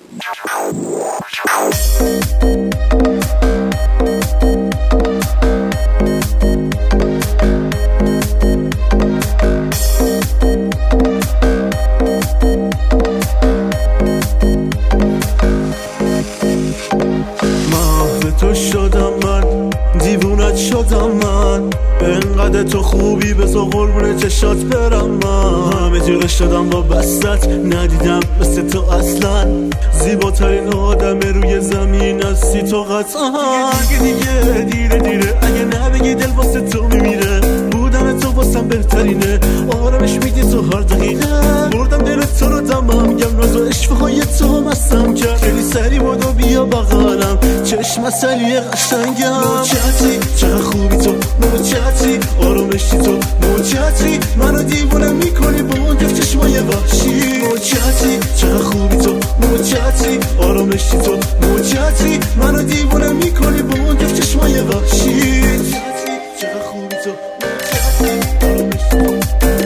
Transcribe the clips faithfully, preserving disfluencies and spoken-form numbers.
تو شدم من، دیوونت شدم من، انقدر تو خوبی بذار قربون چشات برم. من همه جوره شدم با بستت، ندیدم مثل تو اصلا. زیباترین آدم روی زمین هستی تو قطعا. دیگه دیگه دیره دیره اگه نبگی دل واسه تو میمیره. بودن تو واسم بهترینه، آرامش میدی تو هر دقیقه. بردم دل تو رو دمم گم، ناز و عشقهای تو مستم کرد. خیلی سری بود و بیا بغلم، چشم اصلی قشنگم. موچتی چقدر خوبی تو، موچتی آرامشی تو، موچتی منو دیوونه میکنی با اون جفت چشمای وحشی. موچتی چقدر خوبی تو، موچتی آرامشی تو، موچتی منو دیوونه میکنی با اون جفت چشمای وحشی. چقدر خوبی تو، موچتی آرامشی تو.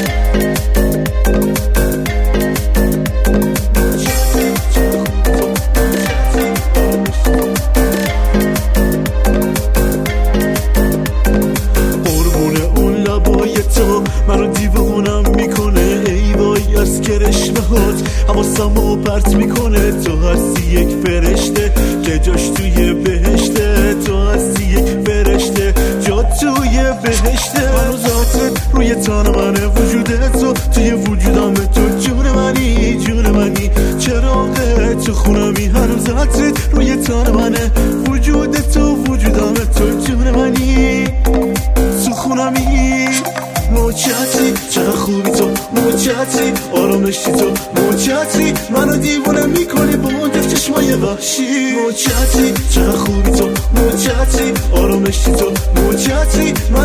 منو دیوونم میکنه ای وای از کرشمهات، حواسمو پرت میکنه. تو هستی یک فرشته که جاش توی بهشته. تو هستی یک فرشته جا توی بهشته. منو ذاتت روی تن منه، وجود تو توی وجودم. تو جون منی جون منی، چراغ تو خونمی. هنوز ذاتت روی تن منه، وجود تو وجودم. تو جون منی تو خونمی. موچتی چقدر خوبی تو، موچتی آرامشی تو، موچتی منو دیوونه میکنی با اون دف چشمای وحشی. موچتی چقدر خوبی تو، موچتی آرامشی تو، موچتی